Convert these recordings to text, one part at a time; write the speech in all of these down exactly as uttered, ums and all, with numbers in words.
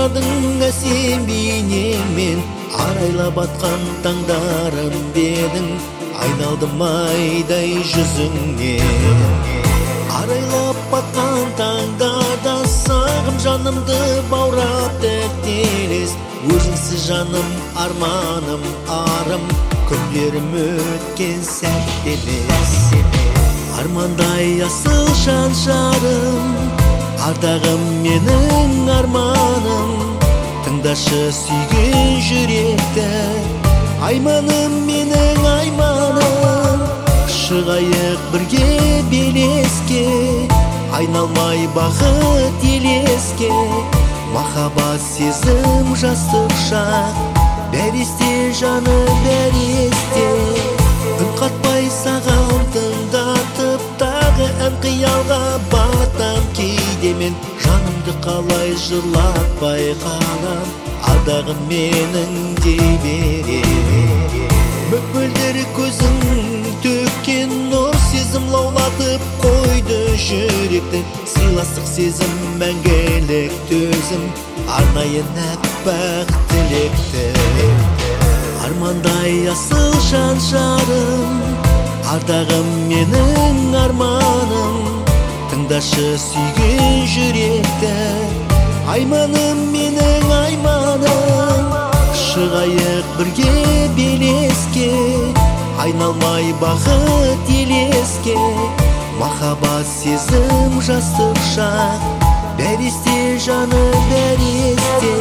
баурадың әсем бейнемен арайлап атқан таңдарым бедің, айналдым айдай жүзіңнен. Арайлап атқан таңдарда сағым жанымды баурап тәктелес, өзіңсіз жаным арманым арым, күндерім өткен сәт емес. Армандай асыл шаншарым, ардағым менің арманым, тыңдашы сүйген жүректі, айманым менің айманым. Шығайық бірге белеске, айналмай бақыт елеске. Махаббат сезім жастық шақ, бәрі есте жаны бәрі есте. Үн қатпай саған тыңдатып, тағы ән қиялға батам кейде мен. Жанымды қалай жырлатпай қалам, ардағым менің дей берем. Мөп-мөлдір көзің төккен нұр сезім лаулатып қойды жүректі. Сыйластық сезім мәңгілік төзім, арнайын әппақ тілекті. Армандай асыл шаншарым, ардағым менің арманым, тыңдашы сүйген жүректі, айманым менің айманым. Шығайық бірге белеске, айналмай бақыт елеске. Махаббат сезім жастық шақ, бәрі есте жаны бәрі есте.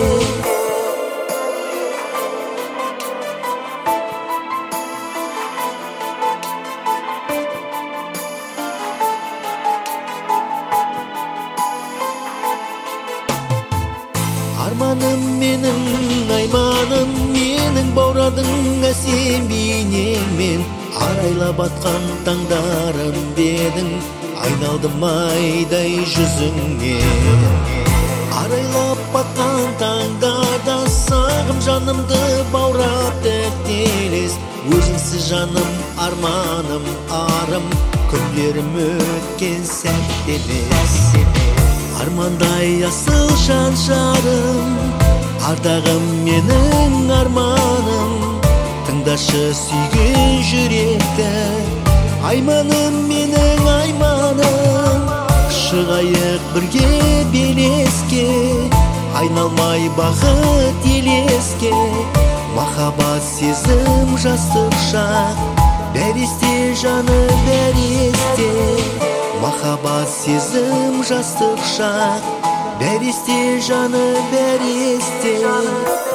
Арманым менің айманым, менің баурадың әсем бейнемен арайлап атқан таңдарым бедің, айналдым айдай жүзіңнен. Арайлап атқан таңдарда сағым жанымды баурап тәктелес, өзіңсіз жаным арманым арым, күндерім өткен сәт емес. Армандай асыл шаншарым, ардағым менің арманым, тыңдашы сүйген жүректі, айманым менің айманым. Шығайық бірге белеске, айналмай бақыт елеске. Махаббат сезім жастық шақ, бәрі есте жаны бәрі есте. Махаббат сезім жастық шақ, бәрі есте жаны бәрі есте.